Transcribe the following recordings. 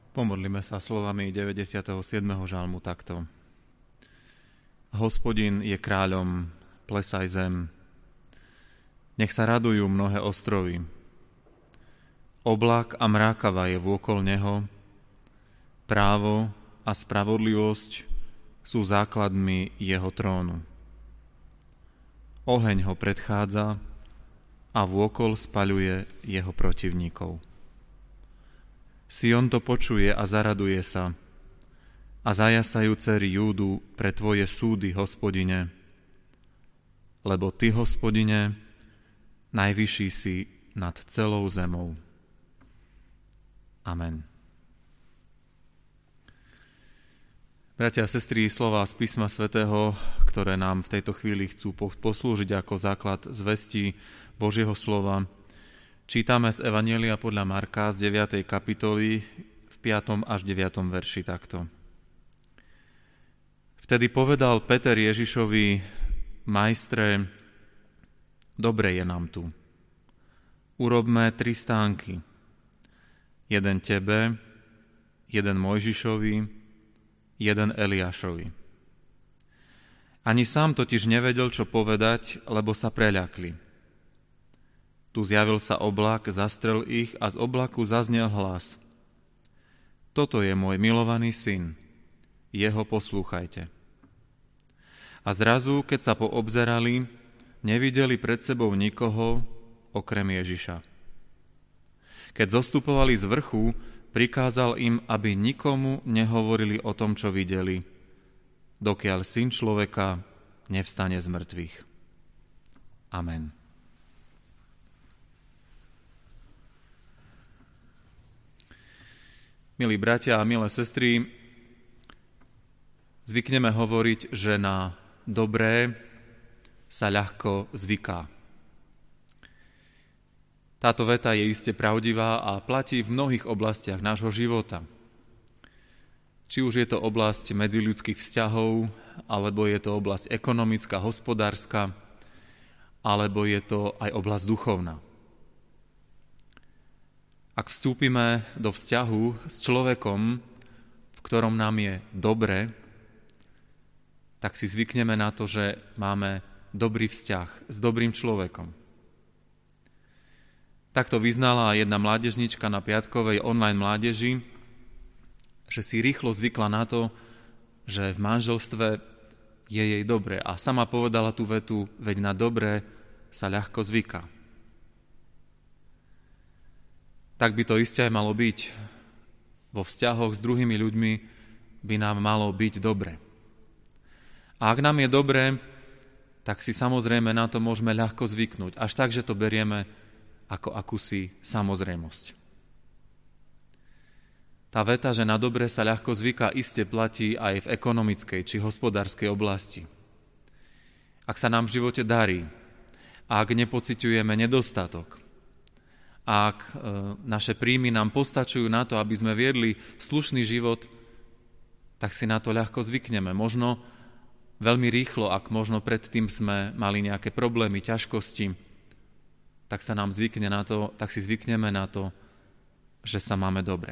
Pomodlíme sa slovami 97. žalmu takto. Hospodin je kráľom, plesaj zem. Nech sa radujú mnohé ostrovy. Oblak a mrákava je vôkol neho. Právo a spravodlivosť sú základmi jeho trónu. Oheň ho predchádza a vôkol spaľuje jeho protivníkov. Sion to počuje a zaraduje sa a zajasajú dcery Júdu pre tvoje súdy, Hospodine. Lebo ty, Hospodine, najvyšší si nad celou zemou. Amen. Bratia a sestry, slová z písma svätého, ktoré nám v tejto chvíli chcú poslúžiť ako základ zvesti Božieho slova, čítame z Evanjelia podľa Marka z 9. kapitoly v 5. až 9. verši takto. Vtedy povedal Peter Ježišovi: Majstre, dobre je nám tu. Urobme 3 stánky. Jeden tebe, jeden Mojžišovi, jeden Eliášovi. Ani sám totiž nevedel, čo povedať, lebo sa preľakli. Tu zjavil sa oblak, zastrel ich a z oblaku zaznel hlas: Toto je môj milovaný syn, jeho poslúchajte. A zrazu, keď sa poobzerali, nevideli pred sebou nikoho okrem Ježiša. Keď zostupovali z vrchu, prikázal im, aby nikomu nehovorili o tom, čo videli, dokiaľ syn človeka nevstane z mŕtvych. Amen. Milí bratia a milé sestry, zvykneme hovoriť, že na dobré sa ľahko zvyká. Táto veta je iste pravdivá a platí v mnohých oblastiach nášho života. Či už je to oblasť medziľudských vzťahov, alebo je to oblasť ekonomická, hospodárska, alebo je to aj oblasť duchovná. Ak vstúpime do vzťahu s človekom, v ktorom nám je dobre, tak si zvykneme na to, že máme dobrý vzťah s dobrým človekom. Takto vyznala jedna mládežnička na piatkovej online mládeži, že si rýchlo zvykla na to, že v manželstve je jej dobre. A sama povedala tú vetu: veď na dobré sa ľahko zvyká. Tak by to iste aj malo byť. Vo vzťahoch s druhými ľuďmi by nám malo byť dobre. A ak nám je dobre, tak si samozrejme na to môžeme ľahko zvyknúť. Až tak, že to berieme ako akúsi samozrejmosť. Tá veta, že na dobre sa ľahko zvyká, iste platí aj v ekonomickej či hospodárskej oblasti. Ak sa nám v živote darí, a ak nepociťujeme nedostatok, ak naše príjmy nám postačujú na to, aby sme viedli slušný život, tak si na to ľahko zvykneme. Možno veľmi rýchlo, ak možno predtým sme mali nejaké problémy, ťažkosti, tak si zvykneme na to, že sa máme dobre.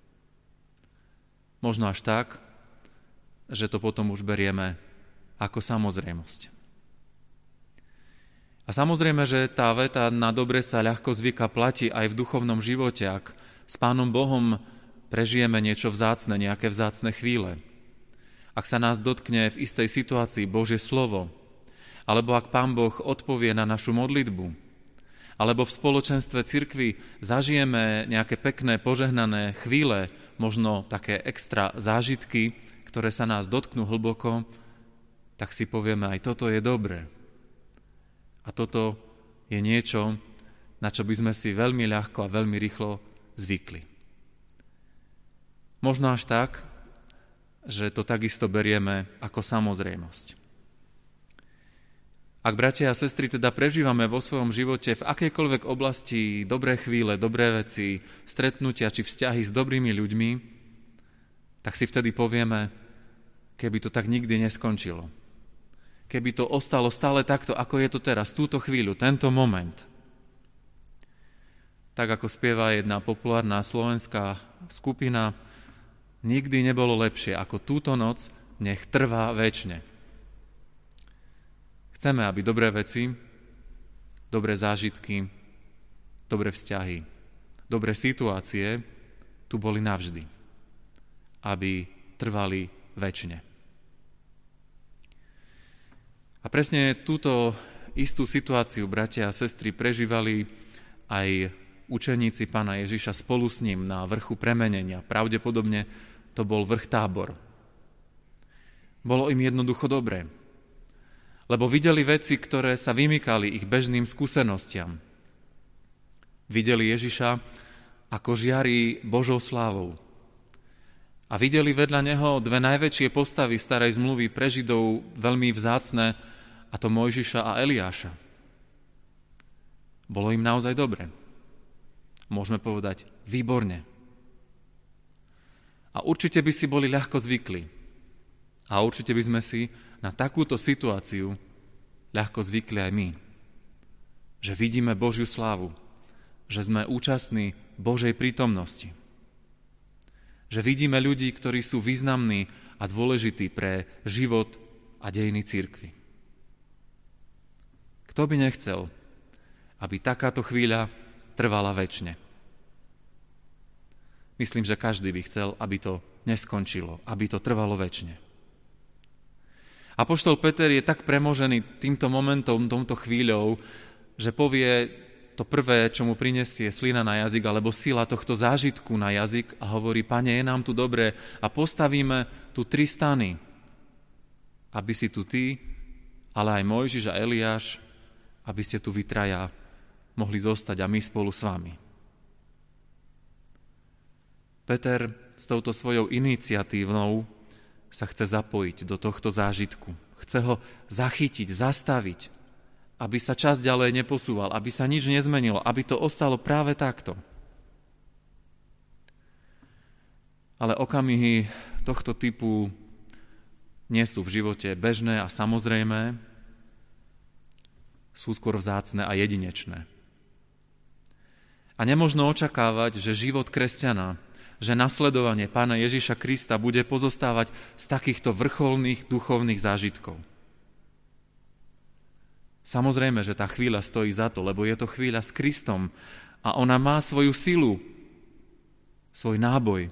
Možno až tak, že to potom už berieme ako samozrejmosť. A samozrejme, že tá veta na dobre sa ľahko zvyká platí aj v duchovnom živote, ak s Pánom Bohom prežijeme niečo vzácne, nejaké vzácne chvíle. Ak sa nás dotkne v istej situácii Božie slovo, alebo ak Pán Boh odpovie na našu modlitbu, alebo v spoločenstve cirkvi zažijeme nejaké pekné, požehnané chvíle, možno také extra zážitky, ktoré sa nás dotknú hlboko, tak si povieme, aj toto je dobré. A toto je niečo, na čo by sme si veľmi ľahko a veľmi rýchlo zvykli. Možno až tak, že to takisto berieme ako samozrejmosť. Ak, bratia a sestry, teda prežívame vo svojom živote v akejkoľvek oblasti dobré chvíle, dobré veci, stretnutia či vzťahy s dobrými ľuďmi, tak si vtedy povieme, keby to tak nikdy neskončilo. Keby to ostalo stále takto, ako je to teraz, túto chvíľu, tento moment. Tak ako spieva jedna populárna slovenská skupina, nikdy nebolo lepšie ako túto noc, nech trvá večne. Chceme, aby dobré veci, dobré zážitky, dobré vzťahy, dobré situácie tu boli navždy, aby trvali večne. A presne túto istú situáciu, bratia a sestry, prežívali aj učeníci Pána Ježiša spolu s ním na vrchu premenenia. Pravdepodobne to bol vrch Tábor. Bolo im jednoducho dobré, lebo videli veci, ktoré sa vymykali ich bežným skúsenostiam. Videli Ježiša, ako žiari Božou slávou. A videli vedľa neho dve najväčšie postavy starej zmluvy pre Židov, veľmi vzácne, a to Mojžiša a Eliáša. Bolo im naozaj dobre. Môžeme povedať výborne. A určite by si boli ľahko zvykli. A určite by sme si na takúto situáciu ľahko zvykli aj my. Že vidíme Božiu slávu. Že sme účastní Božej prítomnosti. Že vidíme ľudí, ktorí sú významní a dôležití pre život a dejiny cirkvi. Kto by nechcel, aby takáto chvíľa trvala večne? Myslím, že každý by chcel, aby to neskončilo, aby to trvalo večne. Apoštol Peter je tak premožený týmto momentom, touto chvíľou, že povie to prvé, čo mu prinesie slina na jazyk, alebo sila tohto zážitku na jazyk a hovorí: Pane, je nám tu dobre a postavíme tu 3 stany, aby si tu ty, ale aj Mojžiš a Eliáš, aby ste tu vy traja mohli zostať a my spolu s vami. Peter s touto svojou iniciatívnou sa chce zapojiť do tohto zážitku. Chce ho zachytiť, zastaviť, aby sa čas ďalej neposúval, aby sa nič nezmenilo, aby to ostalo práve takto. Ale okamihy tohto typu nie sú v živote bežné a samozrejmé, sú skôr vzácne a jedinečné. A nemožno očakávať, že život kresťana, že nasledovanie Pána Ježiša Krista bude pozostávať z takýchto vrcholných duchovných zážitkov. Samozrejme, že tá chvíľa stojí za to, lebo je to chvíľa s Kristom a ona má svoju silu, svoj náboj.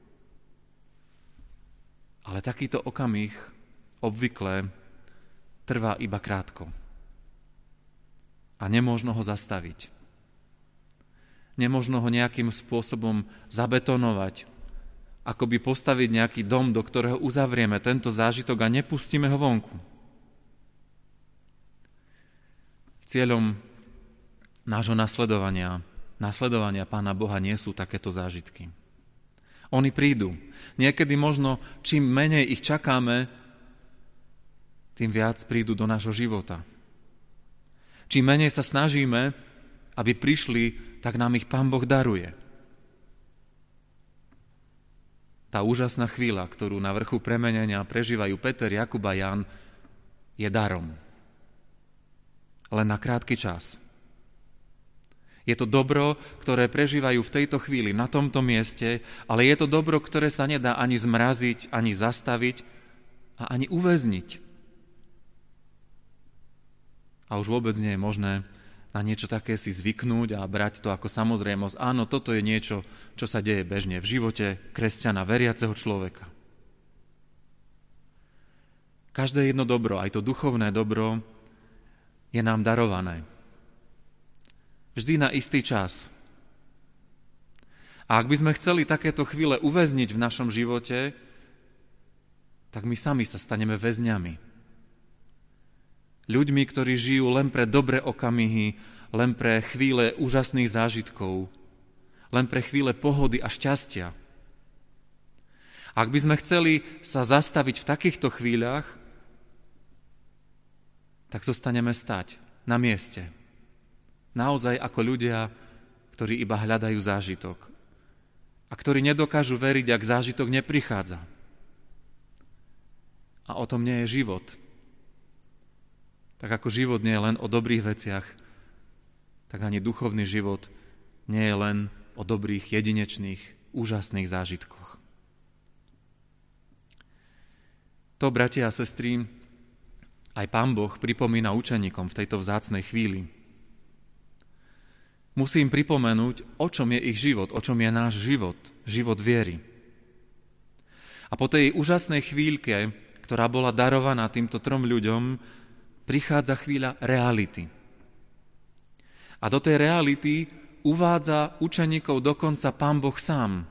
Ale takýto okamih obvykle trvá iba krátko. A nemôžno ho zastaviť. Nemôžno ho nejakým spôsobom zabetonovať, akoby postaviť nejaký dom, do ktorého uzavrieme tento zážitok a nepustíme ho vonku. Cieľom nášho nasledovania Pána Boha nie sú takéto zážitky. Oni prídu. Niekedy možno, čím menej ich čakáme, tým viac prídu do nášho života. Čím menej sa snažíme, aby prišli, tak nám ich Pán Boh daruje. Tá úžasná chvíľa, ktorú na vrchu premenenia prežívajú Peter, Jakub a Ján, je darom. Len na krátky čas. Je to dobro, ktoré prežívajú v tejto chvíli, na tomto mieste, ale je to dobro, ktoré sa nedá ani zmraziť, ani zastaviť a ani uväzniť. A už vôbec nie je možné na niečo také si zvyknúť a brať to ako samozrejmosť. Áno, toto je niečo, čo sa deje bežne v živote kresťana, veriaceho človeka. Každé jedno dobro, aj to duchovné dobro, je nám darované. Vždy na istý čas. A ak by sme chceli takéto chvíle uväzniť v našom živote, tak my sami sa staneme väzňami. Ľuďmi, ktorí žijú len pre dobré okamihy, len pre chvíle úžasných zážitkov, len pre chvíle pohody a šťastia. Ak by sme chceli sa zastaviť v takýchto chvíľach, tak zostaneme stať na mieste. Naozaj ako ľudia, ktorí iba hľadajú zážitok a ktorí nedokážu veriť, ak zážitok neprichádza. A o tom nie je život. Tak ako život nie je len o dobrých veciach, tak ani duchovný život nie je len o dobrých, jedinečných, úžasných zážitkoch. To, bratia a sestry, aj Pán Boh pripomína učeníkom v tejto vzácnej chvíli. Musím pripomenúť, o čom je ich život, o čom je náš život, život viery. A po tej úžasnej chvíľke, ktorá bola darovaná týmto 3 ľuďom, prichádza chvíľa reality. A do tej reality uvádza učeníkov dokonca Pán Boh sám.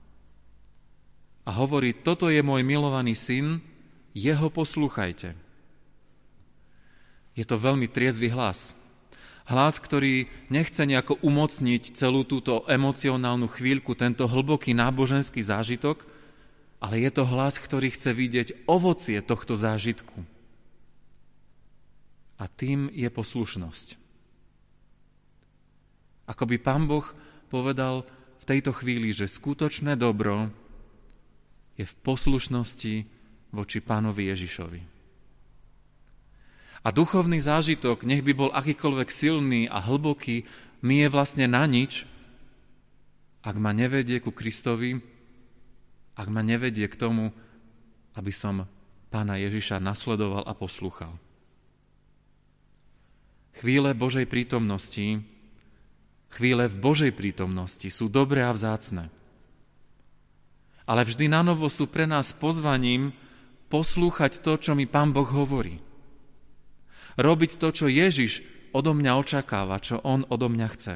A hovorí, toto je môj milovaný syn, jeho poslúchajte. Je to veľmi triezvy hlas. Hlas, ktorý nechce nejako umocniť celú túto emocionálnu chvíľku, tento hlboký náboženský zážitok, ale je to hlas, ktorý chce vidieť ovocie tohto zážitku. A tým je poslušnosť. Ako by Pán Boh povedal v tejto chvíli, že skutočné dobro je v poslušnosti voči Pánovi Ježišovi. A duchovný zážitok, nech by bol akýkoľvek silný a hlboký, mi je vlastne na nič, ak ma nevedie ku Kristovi, ak ma nevedie k tomu, aby som Pána Ježiša nasledoval a poslúchal. Chvíle Božej prítomnosti, chvíle v Božej prítomnosti sú dobré a vzácne. Ale vždy nanovo sú pre nás pozvaním poslúchať to, čo mi Pán Boh hovorí. Robiť to, čo Ježiš odo mňa očakáva, čo on odo mňa chce.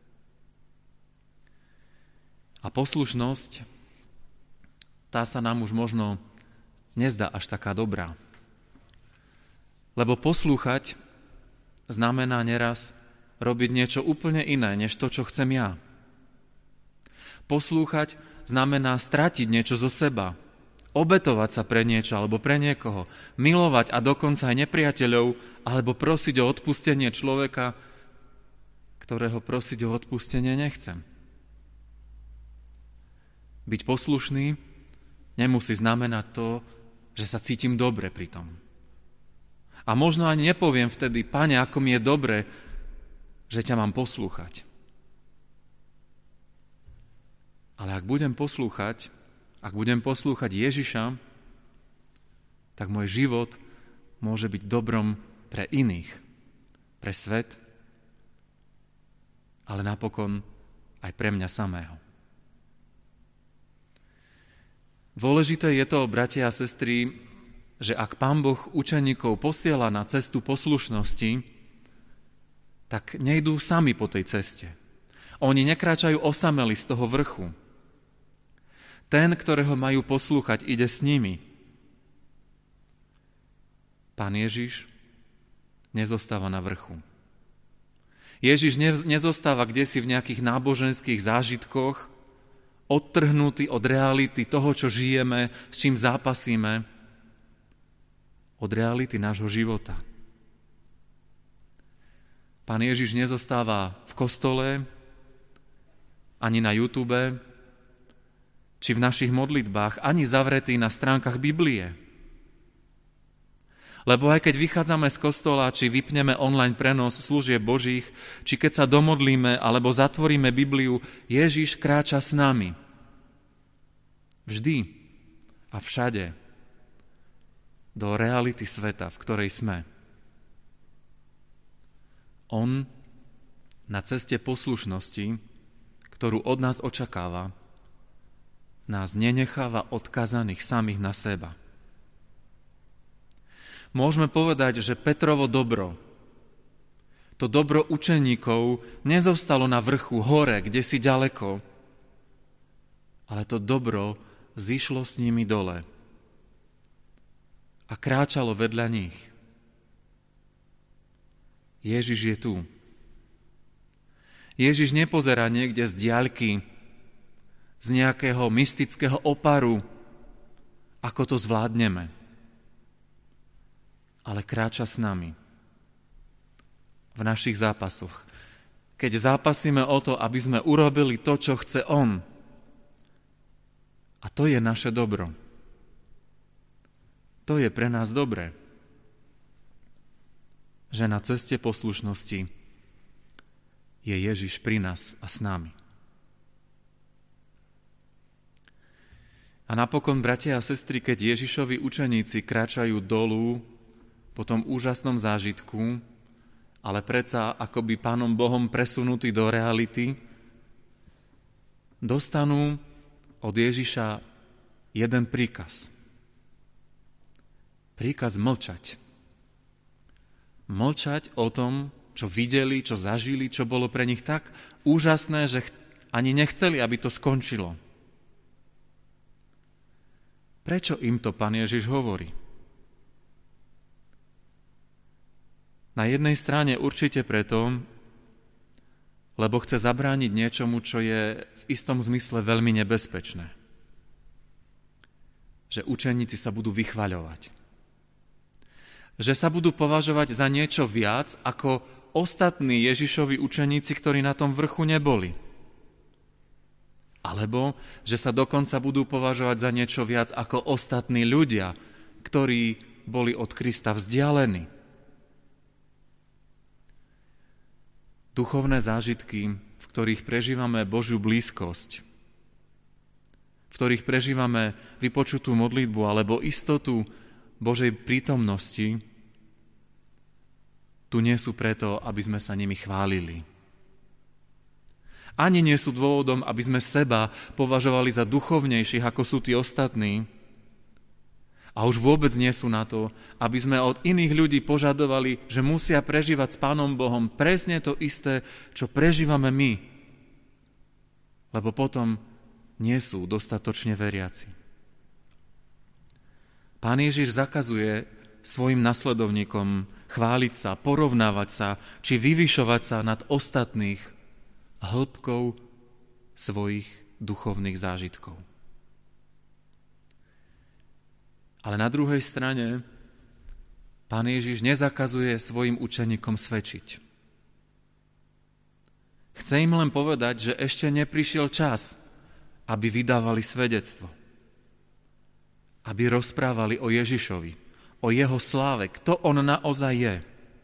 A poslušnosť, tá sa nám už možno nezdá až taká dobrá. Lebo poslúchať znamená neraz robiť niečo úplne iné, než to, čo chcem ja. Poslúchať znamená stratiť niečo zo seba, obetovať sa pre niečo alebo pre niekoho, milovať a dokonca aj nepriateľov, alebo prosiť o odpustenie človeka, ktorého prosiť o odpustenie nechcem. Byť poslušný nemusí znamenať to, že sa cítim dobre pri tom. A možno ani nepoviem vtedy, Pane, ako mi je dobre, že ťa mám poslúchať. Ale ak budem poslúchať Ježiša, tak môj život môže byť dobrom pre iných, pre svet, ale napokon aj pre mňa samého. Dôležité je to, bratia a sestry, že ak Pán Boh učeníkov posiela na cestu poslušnosti, tak nejdú sami po tej ceste. Oni nekráčajú osameli z toho vrchu. Ten, ktorého majú poslúchať, ide s nimi. Pán Ježiš nezostáva na vrchu. Ježiš nezostáva kdesi v nejakých náboženských zážitkoch, odtrhnutý od reality toho, čo žijeme, s čím zápasíme, od reality nášho života. Pán Ježiš nezostáva v kostole, ani na YouTube, či v našich modlitbách, ani zavretý na stránkach Biblie. Lebo aj keď vychádzame z kostola, či vypneme online prenos služieb Božích, či keď sa domodlíme, alebo zatvoríme Bibliu, Ježiš kráča s nami. Vždy a všade do reality sveta, v ktorej sme. On na ceste poslušnosti, ktorú od nás očakáva, nás nenecháva odkazaných samých na seba. Môžeme povedať, že Petrovo dobro, to dobro učeníkov nezostalo na vrchu, hore, kde si ďaleko, ale to dobro zišlo s nimi dole a kráčalo vedľa nich. Ježiš je tu. Ježiš nepozerá niekde z diaľky, z nejakého mystického oparu, ako to zvládneme. Ale kráča s nami v našich zápasoch. Keď zápasíme o to, aby sme urobili to, čo chce on. A to je naše dobro. To je pre nás dobré. Že na ceste poslušnosti je Ježiš pri nás a s nami. A napokon, bratia a sestry, keď Ježišovi učeníci kráčajú dolu po tom úžasnom zážitku, ale predsa akoby Pánom Bohom presunutí do reality, dostanú od Ježiša jeden príkaz. Príkaz mlčať. Mlčať o tom, čo videli, čo zažili, čo bolo pre nich tak úžasné, že ani nechceli, aby to skončilo. Prečo im to Pán Ježiš hovorí? Na jednej strane určite preto, lebo chce zabrániť niečomu, čo je v istom zmysle veľmi nebezpečné. Že učeníci sa budú vychvaľovať. Že sa budú považovať za niečo viac ako ostatní Ježišovi učeníci, ktorí na tom vrchu neboli. Alebo že sa dokonca budú považovať za niečo viac ako ostatní ľudia, ktorí boli od Krista vzdialení. Duchovné zážitky, v ktorých prežívame Božiu blízkosť, v ktorých prežívame vypočutú modlitbu alebo istotu Božej prítomnosti, tu nie sú preto, aby sme sa nimi chválili. Ani nie sú dôvodom, aby sme seba považovali za duchovnejších, ako sú tí ostatní. A už vôbec nie sú na to, aby sme od iných ľudí požadovali, že musia prežívať s Pánom Bohom presne to isté, čo prežívame my. Lebo potom nie sú dostatočne veriaci. Pán Ježiš zakazuje svojim nasledovníkom chváliť sa, porovnávať sa, či vyvyšovať sa nad ostatných hĺbkou svojich duchovných zážitkov. Ale na druhej strane Pán Ježiš nezakazuje svojim učeníkom svedčiť. Chce im len povedať, že ešte neprišiel čas, aby vydávali svedectvo. Aby rozprávali o Ježišovi, o jeho sláve, kto on naozaj je.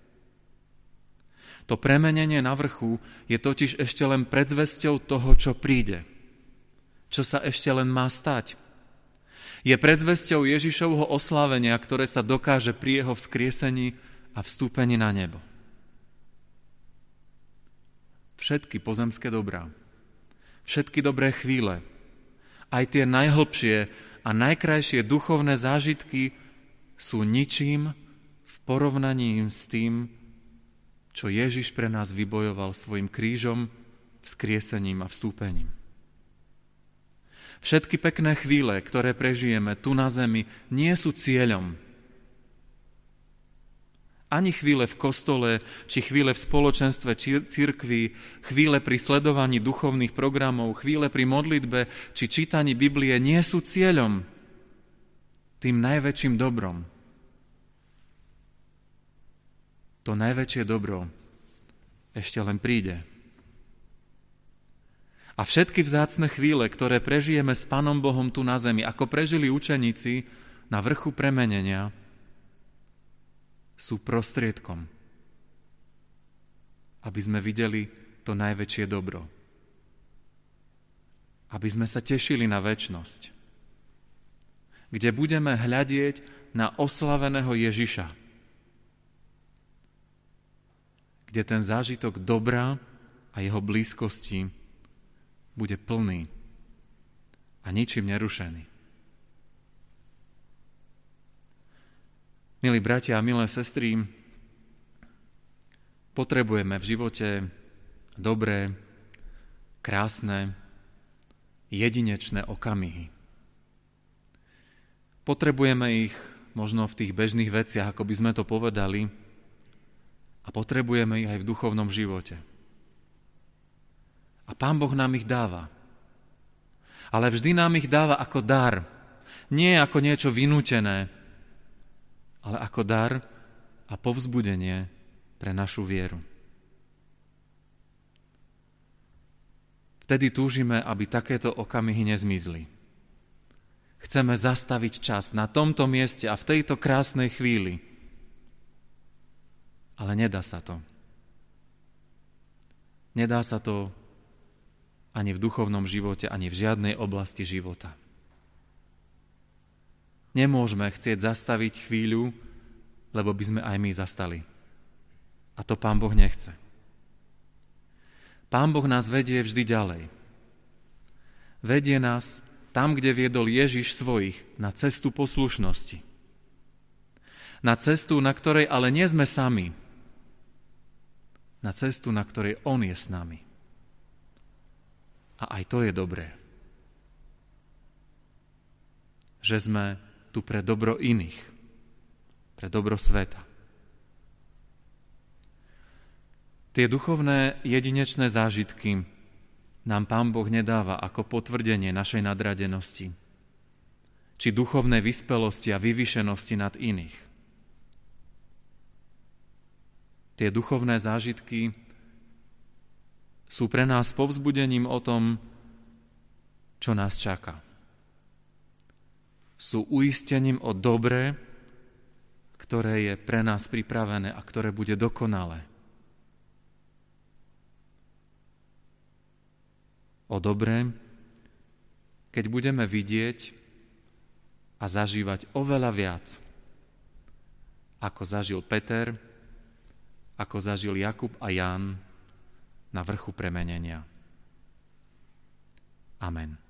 To premenenie na vrchu je totiž ešte len predzvesťou toho, čo príde. Čo sa ešte len má stať. Je predzvesťou Ježišovho oslávenia, ktoré sa dokáže pri jeho vzkriesení a vstúpení na nebo. Všetky pozemské dobrá, všetky dobré chvíle, aj tie najhlbšie a najkrajšie duchovné zážitky sú ničím v porovnaní s tým, čo Ježiš pre nás vybojoval svojim krížom, vzkriesením a vstúpením. Všetky pekné chvíle, ktoré prežijeme tu na zemi, nie sú cieľom. Ani chvíle v kostole, či chvíle v spoločenstve cirkvi, chvíle pri sledovaní duchovných programov, chvíle pri modlitbe, či čítaní Biblie nie sú cieľom, tým najväčším dobrom. To najväčšie dobro ešte len príde. A všetky vzácne chvíle, ktoré prežijeme s Pánom Bohom tu na zemi, ako prežili učeníci na vrchu premenenia, sú prostriedkom, aby sme videli to najväčšie dobro. Aby sme sa tešili na večnosť, kde budeme hľadieť na oslaveného Ježiša, kde ten zážitok dobra a jeho blízkosti bude plný a ničím nerušený. Milí bratia a milé sestry, potrebujeme v živote dobré, krásne, jedinečné okamihy. Potrebujeme ich možno v tých bežných veciach, ako by sme to povedali, a potrebujeme ich aj v duchovnom živote. A Pán Boh nám ich dáva. Ale vždy nám ich dáva ako dar. Nie ako niečo vynútené, ale ako dar a povzbudenie pre našu vieru. Vtedy túžime, aby takéto okamihy nezmizli. Chceme zastaviť čas na tomto mieste a v tejto krásnej chvíli. Ale nedá sa to. Nedá sa to ani v duchovnom živote, ani v žiadnej oblasti života. nemôžeme chcieť zastaviť chvíľu, lebo by sme aj my zastali. A to Pán Boh nechce. Pán Boh nás vedie vždy ďalej. Vedie nás tam, kde viedol Ježiš svojich, na cestu poslušnosti. Na cestu, na ktorej ale nie sme sami. Na cestu, na ktorej On je s nami. A aj to je dobré. Že sme tu pre dobro iných, pre dobro sveta. Tie duchovné jedinečné zážitky nám Pán Boh nedáva ako potvrdenie našej nadradenosti, či duchovnej vyspelosti a vyvýšenosti nad iných. Tie duchovné zážitky sú pre nás povzbudením o tom, čo nás čaká. Sú uistením o dobre, ktoré je pre nás pripravené a ktoré bude dokonalé. O dobre, keď budeme vidieť a zažívať oveľa viac, ako zažil Peter, ako zažil Jakub a Ján na vrchu premenenia. Amen.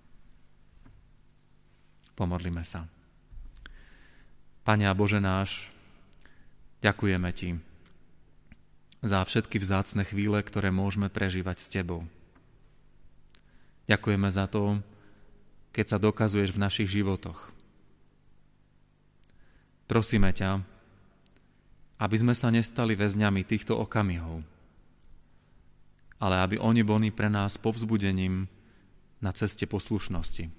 Pomodlíme sa. Pane a Bože náš, ďakujeme Ti za všetky vzácne chvíle, ktoré môžeme prežívať s Tebou. Ďakujeme za to, keď sa dokazuješ v našich životoch. Prosíme ťa, aby sme sa nestali väzňami týchto okamihov, ale aby oni boli pre nás povzbudením na ceste poslušnosti.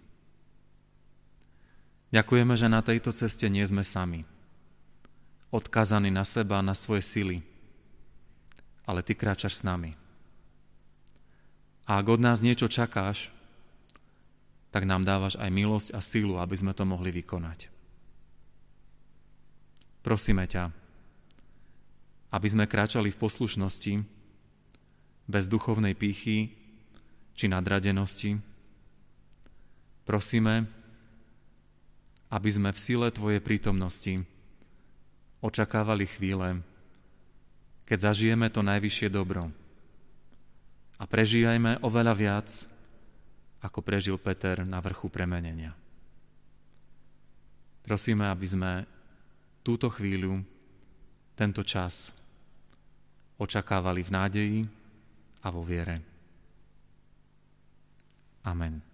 Ďakujeme, že na tejto ceste nie sme sami, odkázaní na seba, na svoje sily, ale Ty kráčaš s nami. A ak od nás niečo čakáš, tak nám dávaš aj milosť a silu, aby sme to mohli vykonať. Prosíme ťa, aby sme kráčali v poslušnosti, bez duchovnej pýchy či nadradenosti. Prosíme, aby sme v sile Tvojej prítomnosti očakávali chvíle, keď zažijeme to najvyššie dobro. A prežívajme oveľa viac, ako prežil Peter na vrchu premenenia. Prosíme, aby sme túto chvíľu, tento čas očakávali v nádeji a vo viere. Amen.